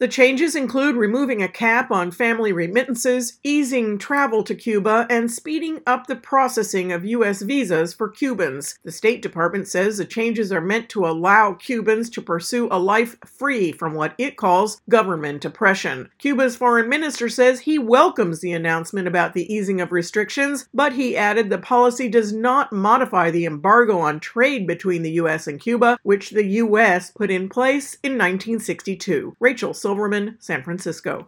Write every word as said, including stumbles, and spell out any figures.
The changes include removing a cap on family remittances, easing travel to Cuba, and speeding up the processing of U S visas for Cubans. The State Department says the changes are meant to allow Cubans to pursue a life free from what it calls government oppression. Cuba's foreign minister says he welcomes the announcement about the easing of restrictions, but he added the policy does not modify the embargo on trade between the U S and Cuba, which the U S put in place in nineteen sixty-two. Rachel Silverman, San Francisco.